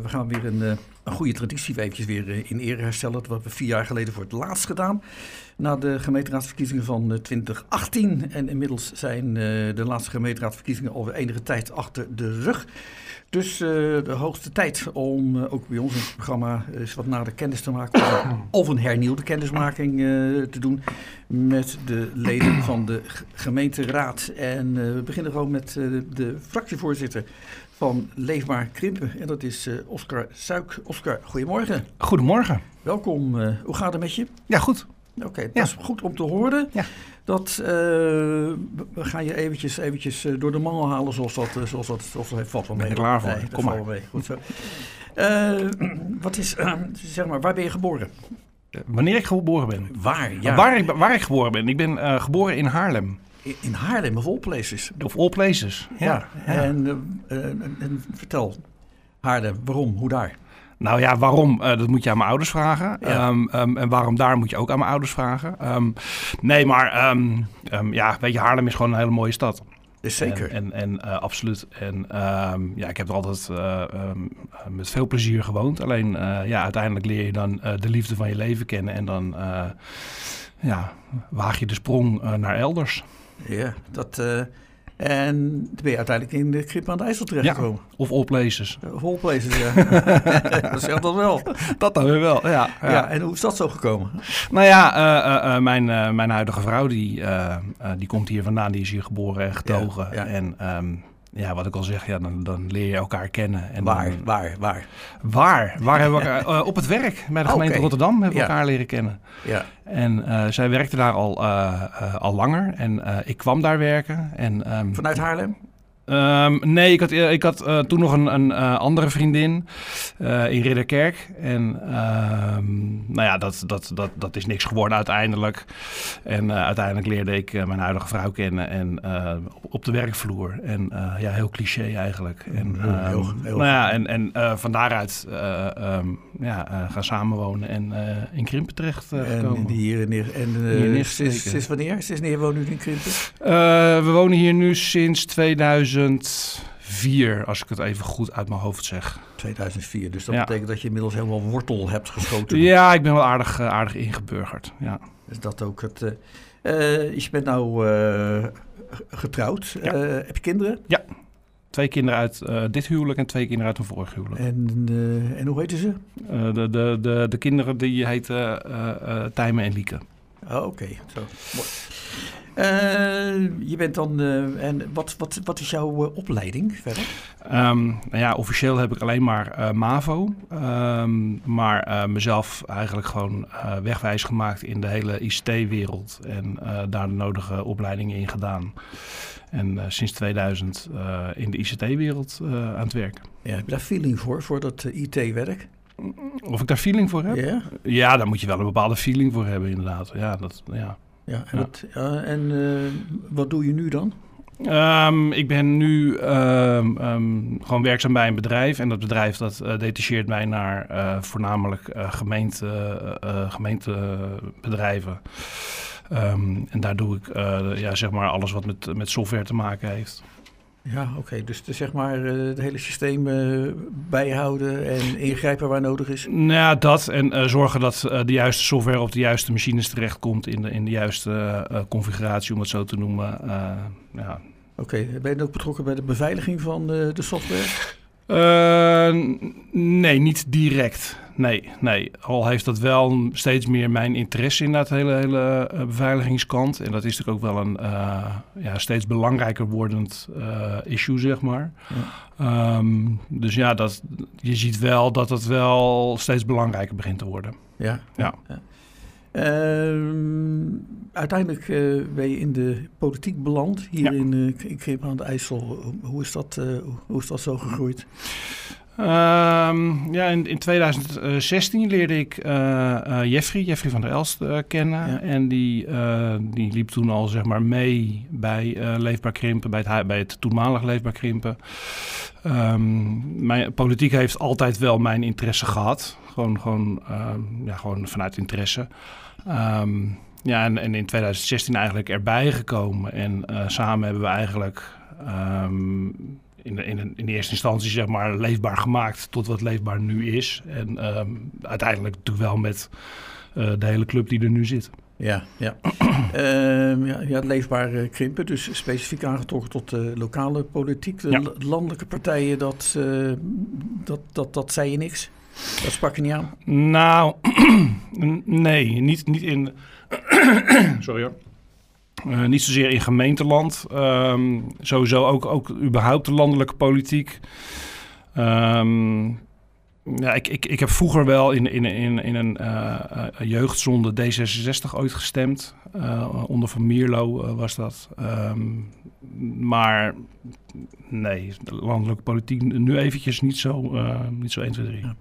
we gaan weer een goede traditie eventjes weer in ere herstellen. Dat hebben we 4 jaar geleden voor het laatst gedaan. Na de gemeenteraadsverkiezingen van 2018. En inmiddels zijn de laatste gemeenteraadsverkiezingen alweer enige tijd achter de rug. Dus de hoogste tijd om ook bij ons in het programma eens wat nader kennis te maken. Of een hernieuwde kennismaking te doen met de leden van de gemeenteraad. En we beginnen gewoon met de fractievoorzitter van Leefbaar Krimpen. En dat is Oscar Suik. Oscar, goedemorgen. Goedemorgen. Welkom. Hoe gaat het met je? Ja, goed. Oké, dat is goed om te horen. Ja. Dat we gaan je eventjes door de mangel halen zoals dat heeft valt wel mee. Ben je klaar voor? Nee, Kom maar. mee. Goed zo. Wat is, zeg maar, waar ben je geboren? Wanneer ik geboren ben? Waar? Ja. Waar ik geboren ben? Ik ben geboren in Haarlem. In Haarlem, of all places. Of all places. Ja. En vertel, Haarlem, waarom, hoe daar? Nou ja, waarom? Dat moet je aan mijn ouders vragen. Ja. En waarom daar moet je ook aan mijn ouders vragen. Weet je, Haarlem is gewoon een hele mooie stad. Zeker. En absoluut. En ik heb er altijd met veel plezier gewoond. Alleen uiteindelijk leer je dan de liefde van je leven kennen. En dan waag je de sprong naar elders. Ja, en toen ben je uiteindelijk in de Krimpen aan de IJssel terechtgekomen. Ja, of all places. Of all places, ja. Dat zegt dat wel. Dat dan weer wel, ja. Ja, en hoe is dat zo gekomen? Nou ja, mijn huidige vrouw, die komt hier vandaan. Die is hier geboren en getogen. Ja. En wat ik al zeg, dan leer je elkaar kennen. En Waar hebben we elkaar? Op het werk. Bij de gemeente Rotterdam hebben we elkaar leren kennen. Ja. En zij werkte daar al langer. En ik kwam daar werken. Vanuit Haarlem? Nee, ik had toen nog een andere vriendin in Ridderkerk. En dat is niks geworden uiteindelijk. En uiteindelijk leerde ik mijn huidige vrouw kennen en op de werkvloer. En heel cliché eigenlijk. En, van daaruit gaan samenwonen en in Krimpen terecht gekomen. Sinds wanneer? Sinds wanneer wonen jullie in Krimpen? We wonen hier nu sinds 2004, als ik het even goed uit mijn hoofd zeg. 2004, dus dat betekent dat je inmiddels helemaal wortel hebt geschoten. Ja, ik ben wel aardig ingeburgerd. Ja. Is dat ook het? Je bent nou getrouwd. Ja. Heb je kinderen? Ja, 2 kinderen uit dit huwelijk en 2 kinderen uit een vorig huwelijk. En hoe heten ze? De kinderen die heten Tijmen en Lieke. Oh, oké. Zo. Mooi. Je bent dan, en wat is jouw opleiding verder? Officieel heb ik alleen maar MAVO. Maar mezelf eigenlijk gewoon wegwijs gemaakt in de hele ICT-wereld. En daar de nodige opleidingen in gedaan. En sinds 2000 in de ICT-wereld aan het werk. Ja, heb je daar feeling voor dat IT-werk? Of ik daar feeling voor heb? Yeah. Ja, daar moet je wel een bepaalde feeling voor hebben inderdaad. Wat doe je nu dan? Ik ben nu gewoon werkzaam bij een bedrijf. En dat bedrijf dat detacheert mij naar voornamelijk gemeentebedrijven. En daar doe ik alles wat met software te maken heeft. Ja, oké. Dus zeg maar het hele systeem bijhouden en ingrijpen waar nodig is? Nou, dat en zorgen dat de juiste software op de juiste machines terechtkomt in de juiste configuratie, om het zo te noemen. Oké. Ben je ook betrokken bij de beveiliging van de software? Nee, niet direct. Nee. Al heeft dat wel steeds meer mijn interesse in dat hele beveiligingskant. En dat is natuurlijk ook wel een steeds belangrijker wordend issue, zeg maar. Ja. Dus je ziet wel dat het wel steeds belangrijker begint te worden. Ja. Uiteindelijk ben je in de politiek beland hier in Krimpen aan de IJssel. Hoe is dat zo gegroeid? In 2016 leerde ik Jeffrey van der Elst kennen. Ja. En die liep toen al zeg maar mee bij Leefbaar Krimpen, bij het toenmalig Leefbaar Krimpen. Mijn politiek heeft altijd wel mijn interesse gehad. Gewoon vanuit interesse. En in 2016 eigenlijk erbij gekomen. En samen hebben we eigenlijk in eerste instantie zeg maar leefbaar gemaakt tot wat leefbaar nu is. En uiteindelijk natuurlijk wel met de hele club die er nu zit. Ja. Leefbaar krimpen, dus specifiek aangetrokken tot de lokale politiek. De landelijke partijen, dat zei je niks? Dat sprak je niet aan? Nou, nee, niet in... Sorry hoor. Niet zozeer in gemeenteland. Sowieso ook überhaupt de landelijke politiek. Ik heb vroeger wel in een jeugdzonde D66 ooit gestemd. Onder Van Mierlo was dat. Maar nee, de landelijke politiek nu eventjes niet zo 1, 2, 3. Ja.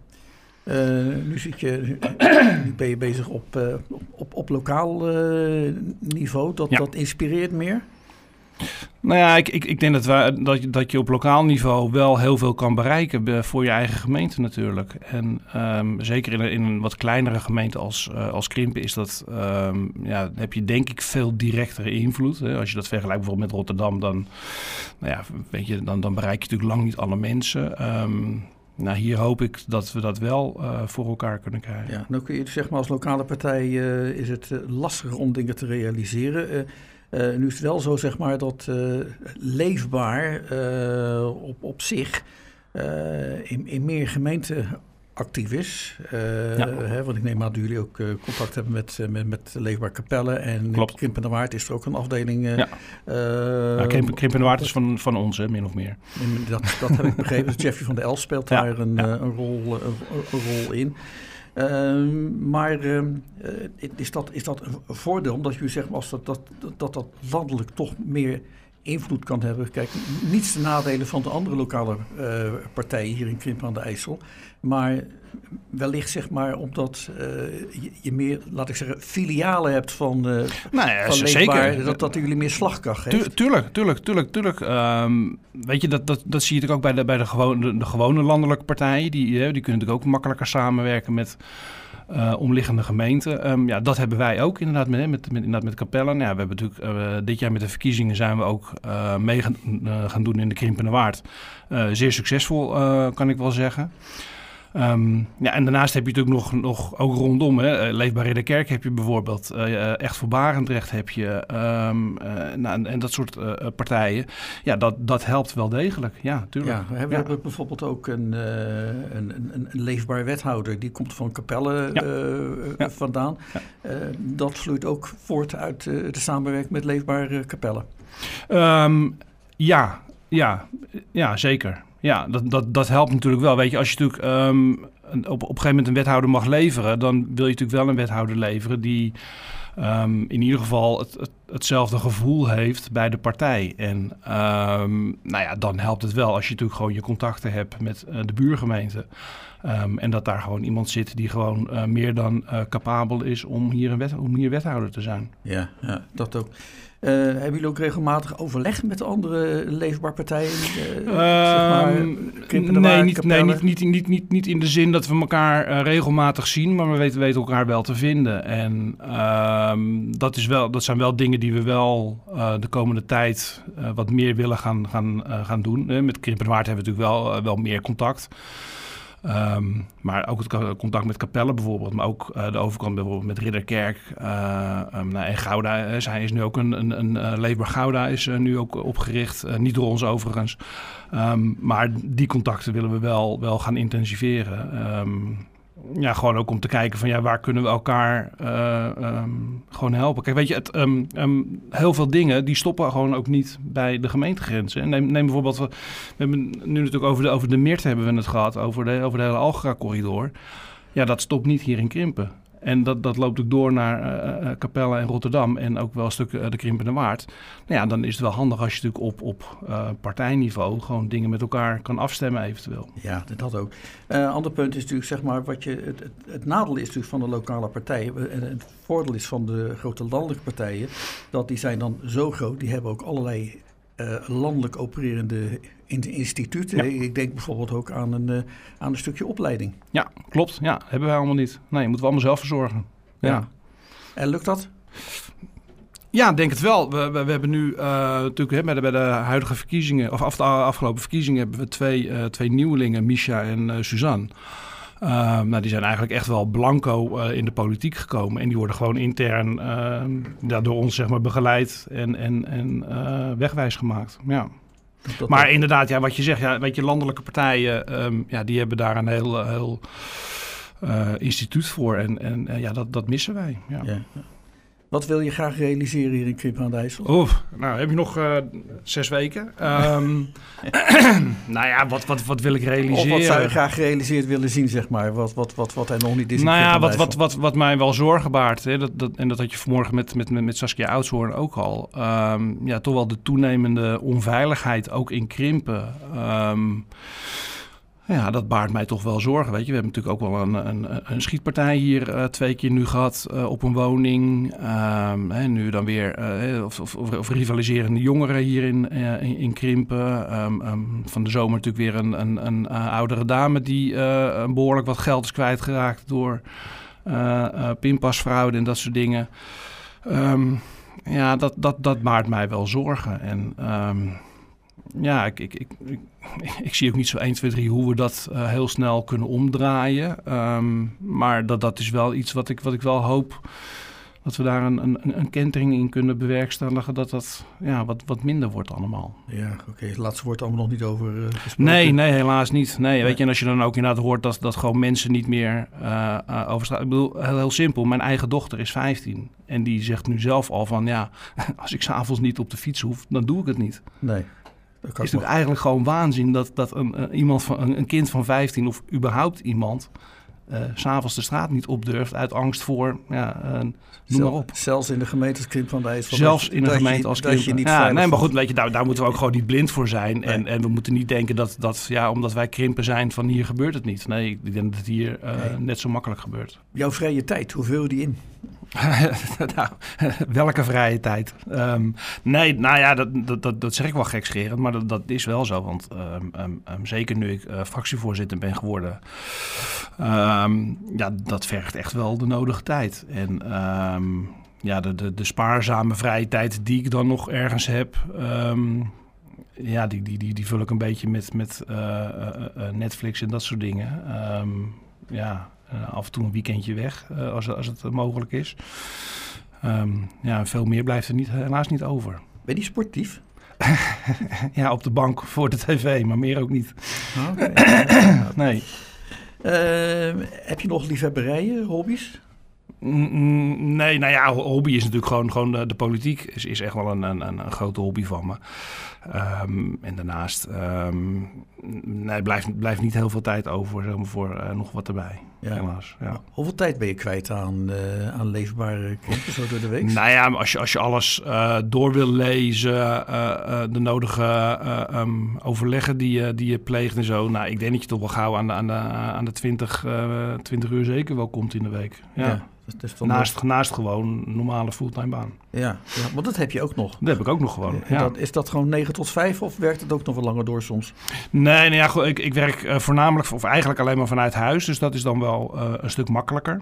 Nu ben je bezig op lokaal niveau. Dat inspireert meer? Nou ja, ik denk dat je op lokaal niveau wel heel veel kan bereiken voor je eigen gemeente natuurlijk. En zeker in een wat kleinere gemeente als Krimpen is dat, heb je denk ik veel directere invloed. Hè. Als je dat vergelijkt bijvoorbeeld met Rotterdam, dan bereik je natuurlijk lang niet alle mensen. Hier hoop ik dat we dat wel voor elkaar kunnen krijgen. Ja, nou kun je zeg maar als lokale partij is het lastiger om dingen te realiseren. Nu is het wel zo zeg maar dat leefbaar op zich in meer gemeenten actief is. Want ik neem aan dat jullie ook contact hebben met Leefbaar Capelle. En in Krimpen en Waard is er ook een afdeling. Krimpen en Waard is van ons, hè, min of meer. Dat heb ik begrepen. Dus Jeffrey van der Elst speelt daar een rol in. Is dat een voordeel? Omdat je zeg maar als dat landelijk toch meer invloed kan hebben. Kijk, niets ten nadele van de andere lokale partijen hier in Krimpen aan de IJssel. Maar wellicht zeg maar omdat je meer, laat ik zeggen, filialen hebt van Leefbaar. Zeker. Dat jullie meer slagkracht heeft. Tuurlijk. Weet je, dat zie je ook bij de gewone landelijke partijen. Die kunnen natuurlijk ook makkelijker samenwerken met omliggende gemeenten. Dat hebben wij ook inderdaad met Capelle. Nou, we hebben natuurlijk dit jaar met de verkiezingen zijn we ook mee gaan doen in de Krimpen en Waard. Zeer succesvol, kan ik wel zeggen. En daarnaast heb je natuurlijk nog ook rondom, Leefbaar Ridderkerk heb je bijvoorbeeld, Echt voor Barendrecht heb je, en dat soort partijen. Ja, dat helpt wel degelijk, ja, tuurlijk. Ja, we hebben bijvoorbeeld ook een leefbaar wethouder, die komt van Capelle vandaan. Ja. Dat vloeit ook voort uit de samenwerking met Leefbaar Capelle. Ja, zeker. Ja, dat helpt natuurlijk wel. Weet je, als je natuurlijk op een gegeven moment een wethouder mag leveren, dan wil je natuurlijk wel een wethouder leveren die in ieder geval hetzelfde gevoel heeft bij de partij. En dan helpt het wel als je natuurlijk gewoon je contacten hebt met de buurgemeente. En dat daar gewoon iemand zit die gewoon meer dan capabel is om hier wethouder te zijn. Ja, dat ook. Hebben jullie ook regelmatig overleg met de andere leefbaar partijen? Niet in de zin dat we elkaar regelmatig zien, maar we weten elkaar wel te vinden. En dat zijn wel dingen die we wel de komende tijd wat meer willen gaan doen. Met Krimpen en Waard hebben we natuurlijk wel meer contact. Maar ook het contact met Capelle bijvoorbeeld, maar ook de overkant bijvoorbeeld met Ridderkerk en Gouda. Is nu ook een Leefbaar Gouda is nu ook opgericht, niet door ons overigens. Maar die contacten willen we wel gaan intensiveren. Gewoon ook om te kijken van waar kunnen we elkaar gewoon helpen. Kijk, weet je, heel veel dingen die stoppen gewoon ook niet bij de gemeentegrenzen. Neem bijvoorbeeld, we hebben nu natuurlijk over de Meert hebben we het gehad, over de hele Algera-corridor. Ja, dat stopt niet hier in Krimpen. En dat loopt ook door naar Capelle en Rotterdam en ook wel een stuk de Krimpen en Waard. Nou ja, dan is het wel handig als je natuurlijk op partijniveau gewoon dingen met elkaar kan afstemmen eventueel. Ja, dat ook. Ander punt is natuurlijk, zeg maar, het nadeel is natuurlijk van de lokale partijen en het voordeel is van de grote landelijke partijen, dat die zijn dan zo groot, die hebben ook allerlei landelijk opererende instituten. Ja. Ik denk bijvoorbeeld ook aan een stukje opleiding. Ja, klopt. Ja, hebben wij allemaal niet. Nee, moeten we allemaal zelf verzorgen. Ja. En lukt dat? Ja, denk het wel. We hebben nu natuurlijk bij de huidige verkiezingen, of de afgelopen verkiezingen, hebben we twee nieuwelingen, Misha en Suzanne. Die zijn eigenlijk echt wel blanco in de politiek gekomen. En die worden gewoon intern door ons zeg maar begeleid en wegwijs gemaakt. Ja. Maar inderdaad, ja, wat je zegt, weet je, landelijke partijen, die hebben daar een heel instituut voor. En dat missen wij. Ja. Ja. Wat wil je graag realiseren hier in Krimpen aan de IJssel? Nou, heb je nog 6 weken. Nou ja, wat wil ik realiseren? Of wat zou je graag gerealiseerd willen zien, zeg maar? Wat er nog niet is. Nou ja, wat mij wel zorgen baart, hè, dat had je vanmorgen met Saskia Oudshoorn ook al. Toch wel de toenemende onveiligheid, ook in Krimpen. Ja, dat baart mij toch wel zorgen. Weet je, we hebben natuurlijk ook wel een schietpartij hier 2 keer nu gehad op een woning. Nu dan weer of rivaliserende jongeren hier in Krimpen. Van de zomer natuurlijk weer een oudere dame die behoorlijk wat geld is kwijtgeraakt door pinpasfraude en dat soort dingen. Dat baart mij wel zorgen. En ik zie ook niet zo 1, 2, 3 hoe we dat heel snel kunnen omdraaien. Maar dat is wel iets wat ik wel hoop, dat we daar een kentering in kunnen bewerkstelligen, dat wat minder wordt allemaal. Ja, oké. Het laatste woord allemaal nog niet over gesproken. Nee, helaas niet. Nee, weet je, en als je dan ook inderdaad hoort dat gewoon mensen niet meer over straat. Ik bedoel, heel simpel, mijn eigen dochter is 15. En die zegt nu zelf al van, ja, als ik 's avonds niet op de fiets hoef, dan doe ik het niet. Nee. Het is natuurlijk eigenlijk gewoon waanzin dat een kind van 15 of überhaupt iemand 's avonds de straat niet op durft uit angst voor, noem maar op. Zelfs in de gemeente als Krimpen aan de IJssel. Zelfs in de gemeente als Krimpen. Maar goed, weet je, daar moeten we ook gewoon niet blind voor zijn. Nee. En we moeten niet denken dat omdat wij Krimpen zijn, van hier gebeurt het niet. Nee, ik denk dat het hier net zo makkelijk gebeurt. Jouw vrije tijd, hoe vul je die in? Nou, welke vrije tijd? Dat zeg ik wel gekscherend, maar dat is wel zo. Want zeker nu ik fractievoorzitter ben geworden, dat vergt echt wel de nodige tijd. En de spaarzame vrije tijd die ik dan nog ergens heb, die vul ik een beetje met Netflix en dat soort dingen. Af en toe een weekendje weg, als het mogelijk is. Veel meer blijft er helaas niet over. Ben je sportief? Ja, op de bank voor de tv, maar meer ook niet. Okay. Nee. Heb je nog liefhebberijen, hobby's? Nee, nou ja, hobby is natuurlijk gewoon de politiek is echt wel een grote hobby van me. En daarnaast blijft niet heel veel tijd over voor nog wat erbij. Ja. Helaas, ja. Hoeveel tijd ben je kwijt aan leesbare Krimpen zo door de week? Nou ja, als je alles door wil lezen, de nodige overleggen die je pleegt en zo. Nou, ik denk dat je toch wel gauw aan de 20 uur zeker wel komt in de week. Ja. Dus naast gewoon normale fulltime baan. Ja, want dat heb je ook nog. Dat heb ik ook nog gewoon. Ja. Is dat gewoon 9 tot 5 of werkt het ook nog wat langer door soms? Nee, ik werk voornamelijk of eigenlijk alleen maar vanuit huis. Dus dat is dan wel een stuk makkelijker.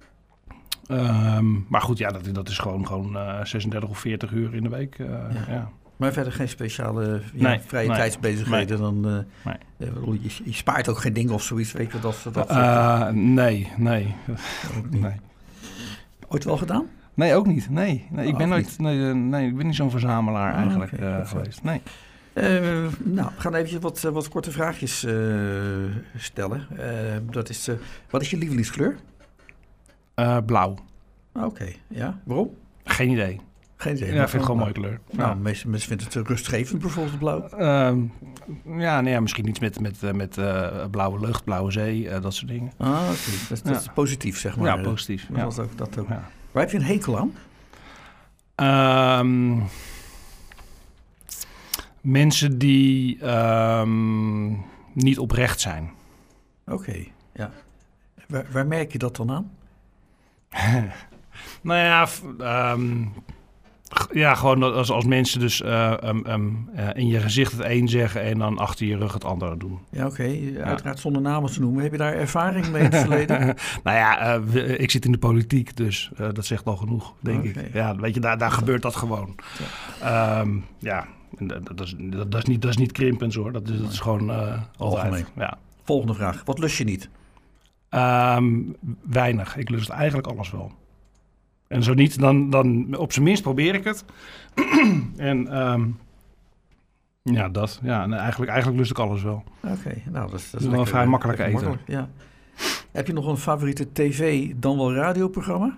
Maar goed, ja, dat is gewoon 36 of 40 uur in de week. Ja. Maar verder geen speciale vrije tijdsbezigheden dan... Je spaart ook geen dingen of zoiets, weet je dat? Nee. Ooit wel gedaan? Nee, ook niet. Nee. Ik ben nooit. Nee, ik ben niet zo'n verzamelaar eigenlijk geweest. Nee. We gaan even wat korte vraagjes stellen. Wat is je lievelingskleur? Blauw. Oké, ja. Waarom? Geen idee. Geen idee. Ja, vind ik gewoon een mooie kleur. Nou, meeste mensen vinden het rustgevend, bijvoorbeeld blauw. Misschien iets met blauwe lucht, blauwe zee, dat soort dingen. Oké. Dat is positief, zeg maar. Ja, positief. Dat ook. Ja. Waar heb je een hekel aan? Mensen die niet oprecht zijn. Oké, ja. Waar merk je dat dan aan? Nou ja, Ja, gewoon als mensen dus in je gezicht het een zeggen en dan achter je rug het andere doen. Ja, oké. Uiteraard zonder namen te noemen. Heb je daar ervaring mee in het verleden? Nou ja, ik zit in de politiek, dus dat zegt al genoeg, denk ik. Ja, weet je, daar gebeurt dat gewoon. Ja, dat is niet krimpend hoor. Dat is gewoon algemeen. Ja. Volgende vraag. Wat lust je niet? Weinig. Ik lust eigenlijk alles wel. En zo niet, dan op zijn minst probeer ik het. En ja, dat. Ja, eigenlijk lust ik alles wel. Oké, nou dat is wel vrij makkelijk eten. Makkelijk, ja. Heb je nog een favoriete tv dan wel radioprogramma?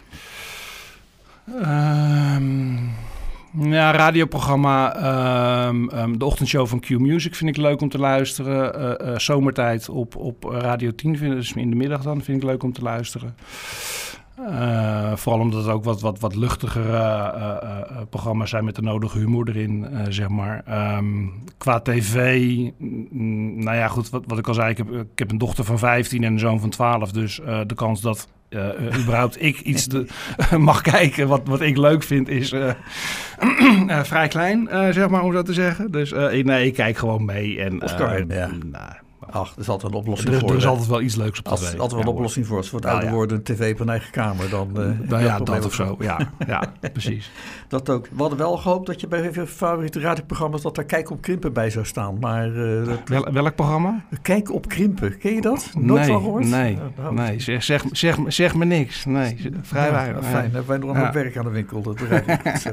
Ja, radioprogramma. De ochtendshow van Q-Music vind ik leuk om te luisteren. Zomertijd op Radio 10, dus in de middag dan, vind ik leuk om te luisteren. Vooral omdat het ook wat luchtigere programma's zijn met de nodige humor erin, zeg maar. Qua tv, nou ja, goed, wat ik al zei, ik heb een dochter van 15 en een zoon van 12. Dus de kans dat überhaupt ik iets mag kijken wat ik leuk vind is vrij klein, zeg maar, om zo te zeggen. Dus nee, ik kijk gewoon mee. En, Oscar, ja. Ach, er is altijd een oplossing voor. Er is altijd wel iets leuks op tv. Er is altijd wel een oplossing voor. Als het wordt ouder worden, een tv op een eigen kamer, dan... dat of zo. Ja, precies. Dat ook. We hadden wel gehoopt dat je bij je favoriete radioprogramma's dat daar Kijk op Krimpen bij zou staan. Maar, welk programma? Kijk op Krimpen. Ken je dat? Nooit van gehoord? Nee. Zeg me niks. Nee, vrij weinig. Fijn, hebben wij nog een werk aan de winkel. Dat begrijp ik.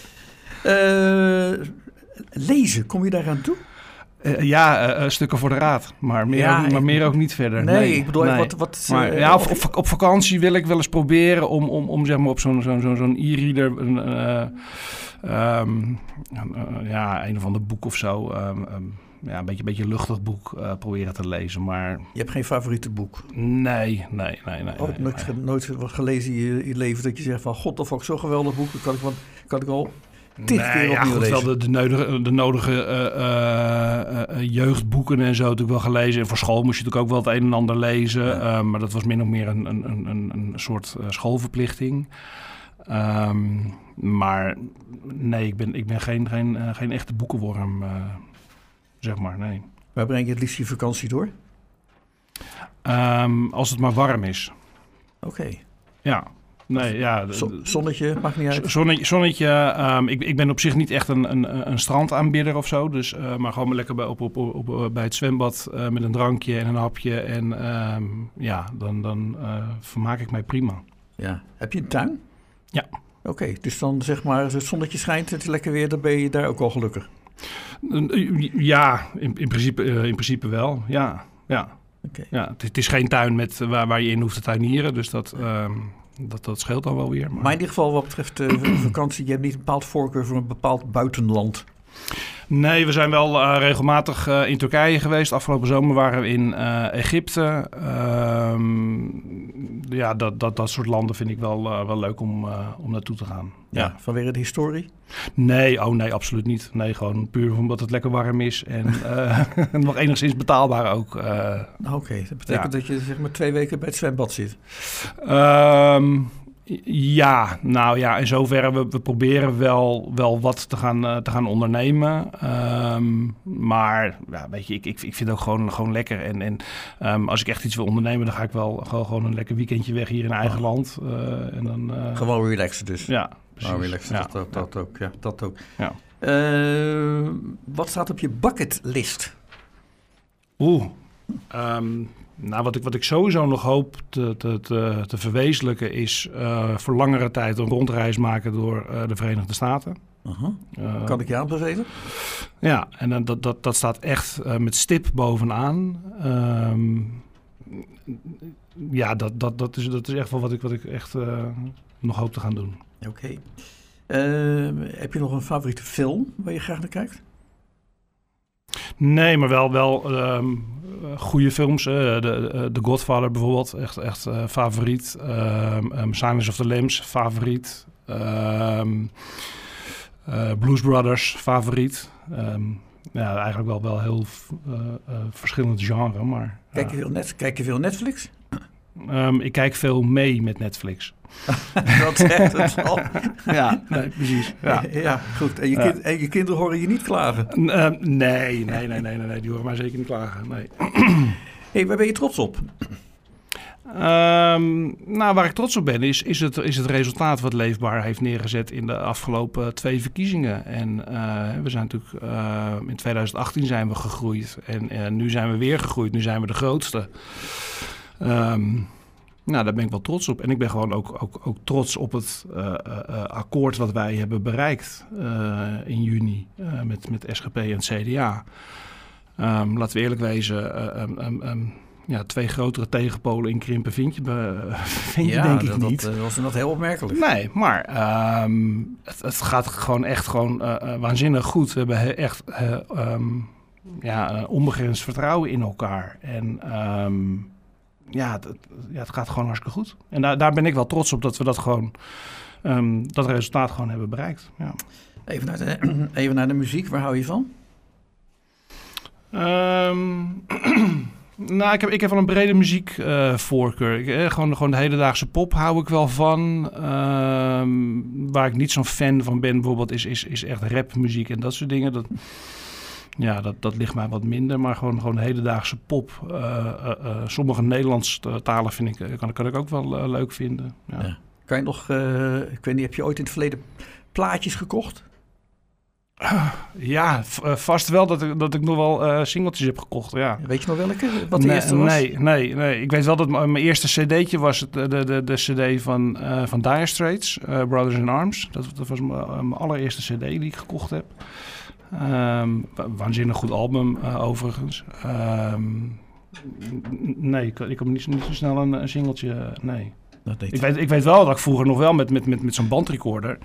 Lezen, kom je daaraan toe? Stukken voor de raad. Maar meer ook niet verder. Nee, ik bedoel, wat op vakantie wil ik wel eens proberen om zeg maar op zo'n e-reader een of ander boek of zo. Een beetje luchtig boek proberen te lezen. Maar je hebt geen favoriete boek? Nee. Nooit wat gelezen in je leven dat je zegt van god, dat vond ik zo'n geweldig boek. Kan ik al... wel de nodige jeugdboeken en zo natuurlijk wel gelezen. En voor school moest je natuurlijk ook wel het een en ander lezen. Ja. Maar dat was min of meer een soort schoolverplichting. Maar nee, ik ben geen echte boekenworm, zeg maar, nee. Waar breng je het liefst je vakantie door? Als het maar warm is. Oké. Ja. Nee, ja. Zonnetje, maakt niet uit. Zonnetje. Ik ben op zich niet echt een strandaanbidder of zo. Dus, maar gewoon lekker bij het zwembad met een drankje en een hapje. En dan vermaak ik mij prima. Ja. Heb je een tuin? Ja. Oké, dus dan zeg maar, als het zonnetje schijnt, het is lekker weer, dan ben je daar ook al gelukkig? Ja, in principe wel. Ja. Okay. Ja, het is geen tuin waar je in hoeft te tuinieren. Dus dat scheelt dan wel weer. Maar in ieder geval wat betreft vakantie, je hebt niet een bepaald voorkeur voor een bepaald buitenland? Nee, we zijn wel regelmatig in Turkije geweest. Afgelopen zomer waren we in Egypte. Dat soort landen vind ik wel leuk om naartoe te gaan. Ja, vanwege de historie? Nee, absoluut niet. Nee, gewoon puur omdat het lekker warm is en nog enigszins betaalbaar ook. Oké, dat betekent dat je zeg maar 2 weken bij het zwembad zit? In zoverre we proberen wel wat te gaan ondernemen. Maar ja, weet je, ik vind het ook gewoon lekker. En als ik echt iets wil ondernemen, dan ga ik wel gewoon een lekker weekendje weg hier in eigen land. En dan, gewoon relaxen dus. Ja, precies. Gewoon relaxen, dat ook. Ja, dat ook. Ja. Wat staat op je bucketlist? Wat ik sowieso nog hoop te verwezenlijken is voor langere tijd een rondreis maken door de Verenigde Staten. Kan ik je aanbevelen? Ja, en dat staat echt met stip bovenaan. Dat is echt wel wat ik echt nog hoop te gaan doen. Oké. Heb je nog een favoriete film waar je graag naar kijkt? Nee, maar wel goede films. The Godfather bijvoorbeeld, echt favoriet. Silence of the Lambs, favoriet. Blues Brothers, favoriet. Eigenlijk wel heel verschillend genre. Maar, Kijk je veel Netflix? Ik kijk veel mee met Netflix. Dat zegt het al. Ja, nee, precies. Ja, goed. En je kinderen horen je niet klagen? Nee. Die horen mij zeker niet klagen. Nee. Hey, waar ben je trots op? Waar ik trots op ben is het resultaat wat Leefbaar heeft neergezet in de afgelopen 2 verkiezingen. En we zijn natuurlijk in 2018 zijn we gegroeid en nu zijn we weer gegroeid. Nu zijn we de grootste. Daar ben ik wel trots op. En ik ben gewoon ook trots op het akkoord wat wij hebben bereikt in juni met SGP en het CDA. Laten we eerlijk wezen... 2 grotere tegenpolen in Krimpen vind je denk ik niet. Dat was dat heel opmerkelijk. Nee, maar het gaat gewoon waanzinnig goed. We hebben echt onbegrensd vertrouwen in elkaar. En het gaat gewoon hartstikke goed. En daar ben ik wel trots op dat we dat gewoon dat resultaat gewoon hebben bereikt. Ja. Even naar de muziek, waar hou je van? Ik heb wel een brede muziekvoorkeur. Gewoon de hedendaagse pop hou ik wel van. Waar ik niet zo'n fan van ben bijvoorbeeld is echt rapmuziek en dat soort dingen. Dat ligt mij wat minder. Maar gewoon hedendaagse pop. Sommige Nederlandse talen kan ik ook wel leuk vinden. Ja. Ja. Kan je nog, ik weet niet, heb je ooit in het verleden plaatjes gekocht? Ja, vast wel dat ik nog wel singeltjes heb gekocht, ja. Weet je nog welke? Wat de eerste was? Nee. Ik weet wel dat mijn eerste cd'tje was de cd van Dire Straits, Brothers in Arms. Dat was mijn allereerste cd die ik gekocht heb. Waanzinnig goed album, overigens. Nee, ik heb niet zo snel een singeltje, nee. Ik weet wel dat ik vroeger nog wel met zo'n bandrecorder...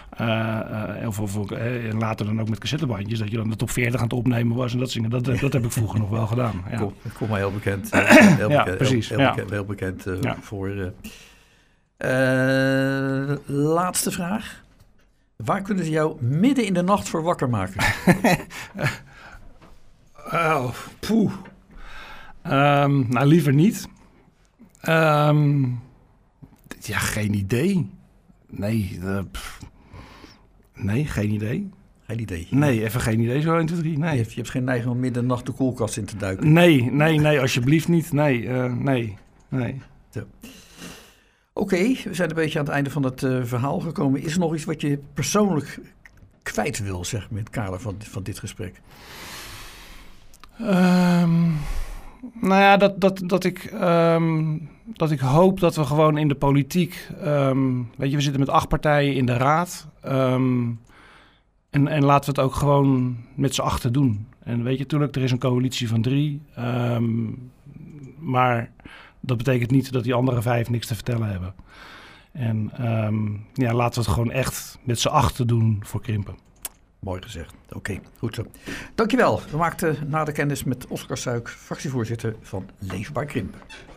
en later dan ook met cassettebandjes... dat je dan de top 40 aan het opnemen was en dat zingen. Dat heb ik vroeger nog wel gedaan. Ja. Dat komt mij heel bekend. Precies. Heel bekend voor... laatste vraag. Waar kunnen ze jou midden in de nacht voor wakker maken? Liever niet. Geen idee. Nee, geen idee. Geen idee? Nee, even geen idee zo 1, 2, 3. Nee. Je hebt geen neiging om midden in de nacht de koelkast in te duiken? Nee, alsjeblieft niet. Nee. Oké, we zijn een beetje aan het einde van het verhaal gekomen. Is er nog iets wat je persoonlijk kwijt wil, zeg, met het kader van dit gesprek? Dat ik hoop dat we gewoon in de politiek... we zitten met 8 partijen in de raad. En laten we het ook gewoon met z'n 8 doen. En natuurlijk, er is een coalitie van 3. Maar dat betekent niet dat die andere 5 niks te vertellen hebben. En laten we het gewoon echt met z'n 8 doen voor Krimpen. Mooi gezegd. Oké, goed zo. Dankjewel. We maakten na de kennis met Oscar Suik, fractievoorzitter van Leefbaar Krimpen.